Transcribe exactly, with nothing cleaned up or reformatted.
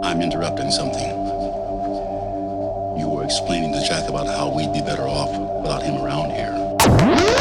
I'm interrupting something. You were explaining to Jack about how we'd be better off without him around here.